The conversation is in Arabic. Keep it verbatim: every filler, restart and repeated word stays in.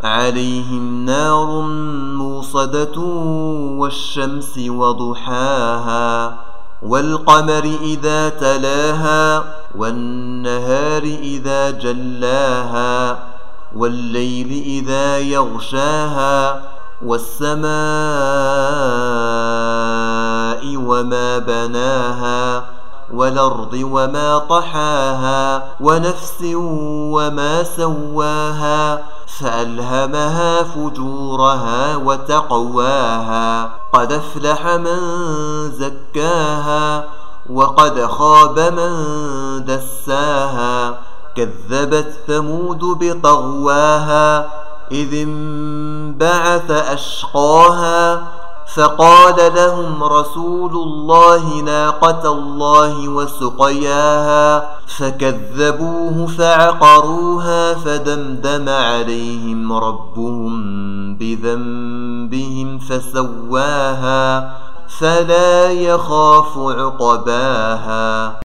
عليهم نار موصدة والشمس وضحاها والقمر إذا تلاها والنهار إذا جلاها والليل إذا يغشاها والسماء وما بناها والأرض وما طحاها ونفس وما سواها فألهمها فجورها وتقواها قد أفلح من زكاها وقد خاب من دساها كذبت ثمود بطغواها إذ انبعث أشقاها فقال لهم رسول الله ناقة الله وسقياها فكذبوه فعقروها فدمدم عليهم ربهم بذنبهم فسواها فلا يخاف عقباها.